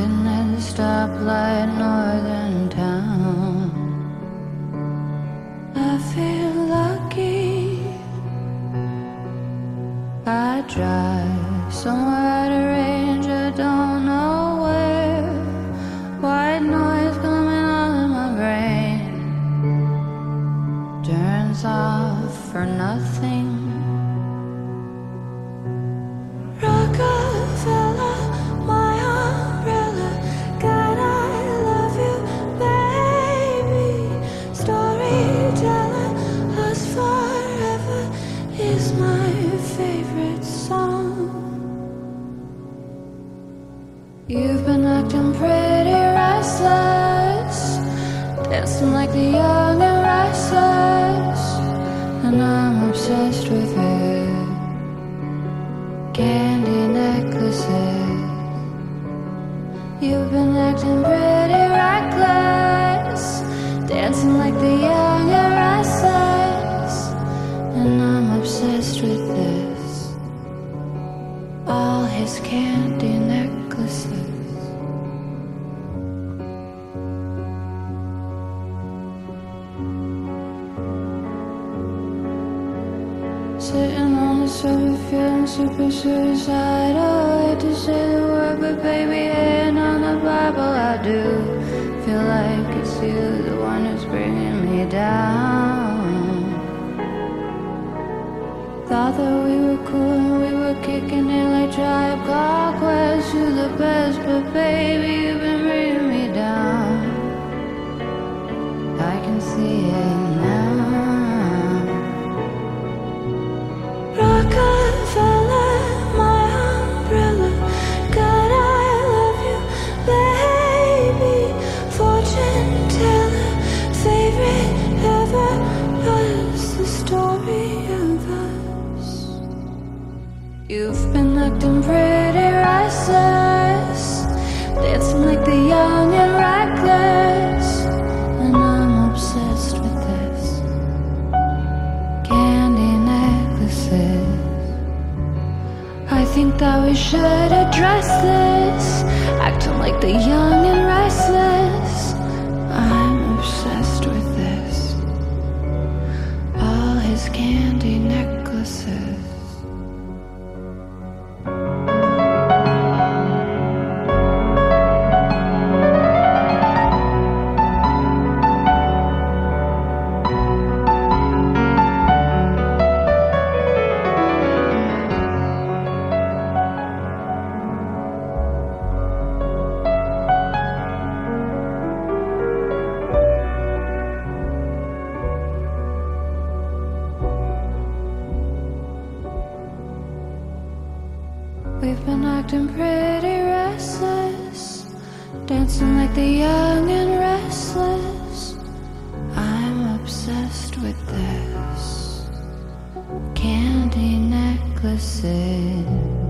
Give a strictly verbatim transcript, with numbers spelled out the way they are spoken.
Waiting at the stoplight, northern town. I feel lucky. I drive somewhere out of range, I don't know where. White noise coming all in my brain, turns off for nothing. Rockefeller, my umbrella, God, I love you, baby. Storyteller, us forever is my favorite song. You've been acting pretty restless, dancing like the young and restless, and I'm obsessed with it. Candy necklaces. You've been acting pretty reckless, dancing like the young and restless, and I'm obsessed with this. All his candy necklaces. Sitting on the sofa feeling super suicidal. Hate to say the word, but baby, ain't on the Bible. I do feel like it's you, the one who's bringing me down. Thought that we were cool and we were kicking it like Tribe Called Quest. You're the best, but baby, you've been bringing me down. I can see it now. Rockefeller, my umbrella, God, I love you, baby. Fortune teller, favorite ever, was the story of us. You've been acting pretty restless, dancing like the young and reckless, and I'm obsessed with this. Candy necklaces. I think that we should address this, acting like the young and restless. I'm obsessed with this. All his candy necklaces. We've been acting pretty restless, dancing like the young and restless. I'm obsessed with this. Candy necklaces.